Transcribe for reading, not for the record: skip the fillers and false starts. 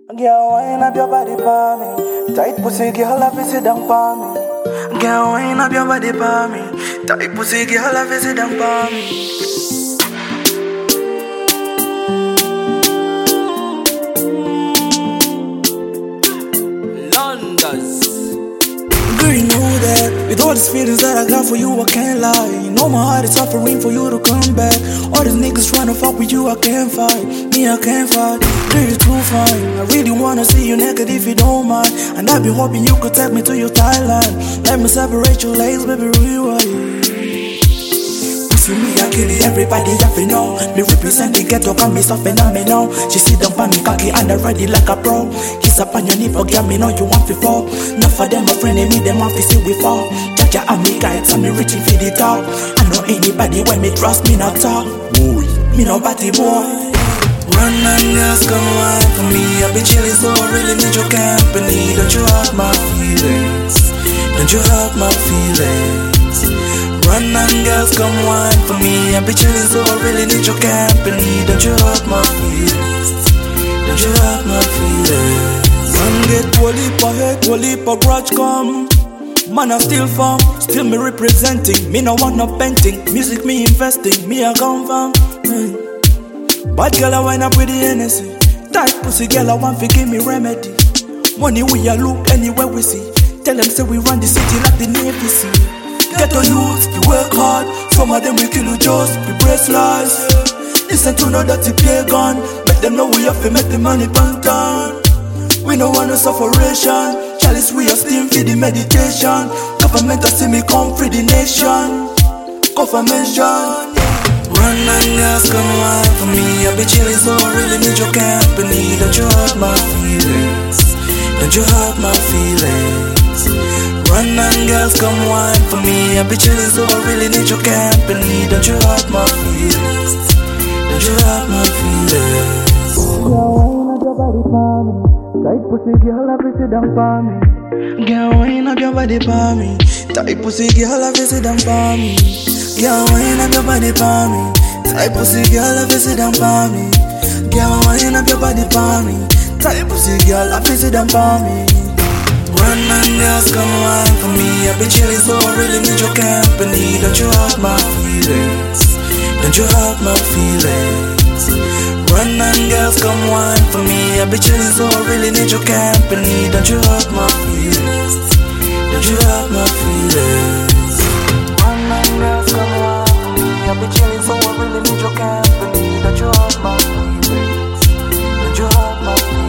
Girl, wind up your body for me. Tight pussy, girl, have to sit down for me. Girl, wind up your body for me. Tight pussy, girl, have to sit down for me. London's. Girl, you know that with all these feelings that I got for you, I can't lie. You know my heart is suffering for you to come back. All these niggas trying to fuck with you, I can't fight. Me, I can't fight. Girl, you're too fine. I really wanna see you naked if you don't mind. And I be hoping you could take me to your Thailand. Let me separate your legs, baby, rewind. See me, I kill it, everybody have to know. Me represent the ghetto, call me so phenomenal. She sit down by me cocky and I ready like a pro. Kiss up on your nipple, girl, me know you want to fall. Not for them, my friend, and me, them want to see we fall. Jaja and me guides, and me reaching for the top. I know anybody when me trust me not talk. Boy, me no batty boy. Run and girls, come wine for me. I be chilling, so I really need your company. Don't you hurt my feelings? Don't you hurt my feelings? Run and girls, come wine for me. I be chilling, so I really need your company. Don't you hurt my feelings? Don't you hurt my feelings? Man get wally for hate, wally for grudge come. Man I still farm, still me representing. Me no want no painting, music me investing. Me I come from Bad girl I wind up with the Hennessy. Tight pussy girl I want to give me remedy. Money we a look anywhere we see. Tell them say we run the city like the Navy Sea. Get on youth, we work hard. Some of them we kill you just, we brace lies. Listen to no dirty pagan. Make them know we have to make the money bank down. We no want no sufferation. Chalice we are steam for the meditation. Government to see me come free the nation. Confirmation. Run and girls come wine for me. I be chilling, so I really need your company. Don't you hurt my feelings? Don't you hurt my feelings? Run and girls come wine for me. I be chilling, so I really need your company. Don't you hurt my feelings? Don't you hurt my feelings? Girl, wind up your body for me. Tight pussy girl, have to sit down for me. Girl, wind up your body for me. Tight pussy girl, have to sit down for me. Girl, wind up your body for me. Tight pussy girl, have to sit down for me. Girl, wind up your body for me. Tight pussy girl, have to sit down for me. Run and girls come wine for me. I be chilling, so I really need your company. Don't you hurt my feelings? Don't you hurt my feelings? Run and girls come wine for me. I be chilling, so I really need your company. Don't you hurt my feelings? Don't you hurt my feelings? Run and girls come wine for me. I be chilling, so I really need your company. Don't you hurt my feelings? Don't you hurt my feelings?